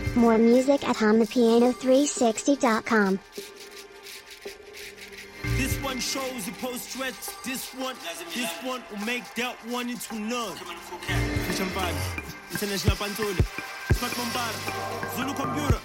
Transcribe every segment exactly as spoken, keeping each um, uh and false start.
More music at hum the piano three sixty dot com. This one shows you post stretch. This one, this one will make that one into none. Champagne, international pantole, smart bombard, Zulu computer.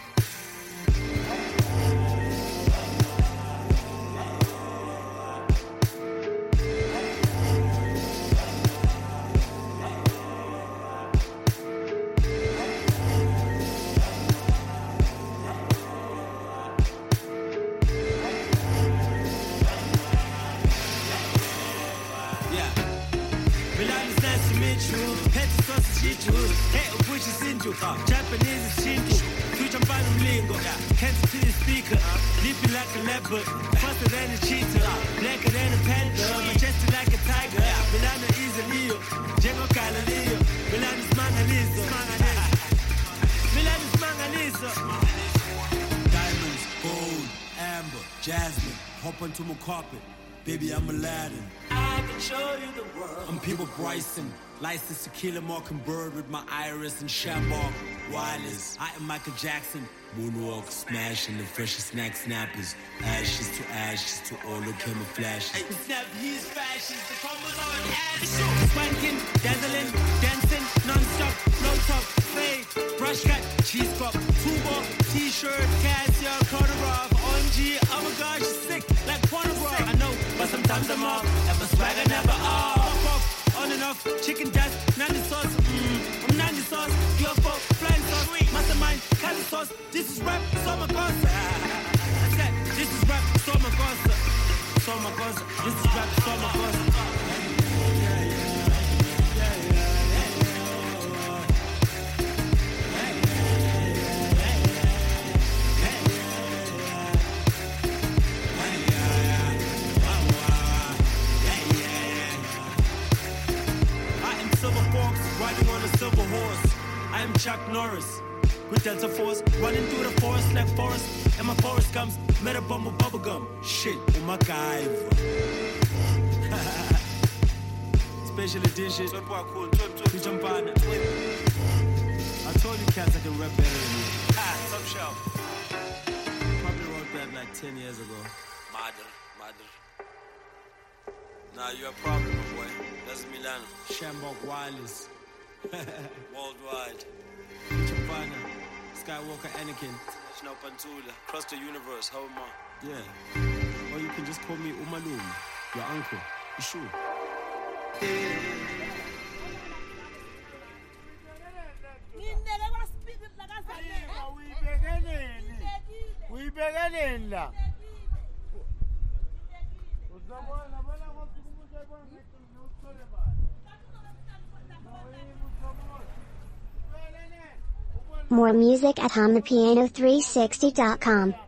Japanese is Shinto, future bilingual, cancer to the speaker, leaping like a leopard, faster than a cheetah, blacker than a panther, majestic like a tiger, Milano is a Leo, Django Galileo, Milano is Mona Lisa, Milano is Mona Lisa. Diamonds, gold, amber, jasmine, hop onto my carpet, baby I'm Aladdin. I can show you the world. I'm People Bryson. Licensed to kill a mockingbird with my iris and shambok wireless. I am Michael Jackson. Moonwalk, smashing the freshest snack snappers. Ashes to ashes to all the camouflages. Snap his fashions, the combos on ass. Swanking, dazzling, dancing, non-stop, no top, fade, brush cut, cheese cup, tuba, t-shirt, Cassia, corduroy, O M G, oh my gosh, she's sick, like pornograph. I know, but sometimes I'm off, and my swagger never off. On and off, chicken dust, nanny sauce, mmm, I'm nanny sauce, U F O, flying sauce, mastermind, candy sauce, this is rap, summer gossip. I said, this is rap, summer gossip, summer gossip, this is rap, summer gossip. Riding on a silver horse, I am Chuck Norris with Delta Force, running through the forest like forest, and my forest comes, met a bumble bubblegum. Shit, oh my guy. Special edition. You jump on it. I told you cats I can rap better than you. Ah, top shelf. Probably wrote that like ten years ago. Mother, mother. Nah, you're a problem, my boy. That's Milano. Shambok Wireless. Worldwide. Chapana. Skywalker Anakin. National Pantula. Across the universe. How am I? Yeah. Or you can just call me Umalum. Your uncle. You sure? We beginning la. More music at hum the piano three sixty dot com.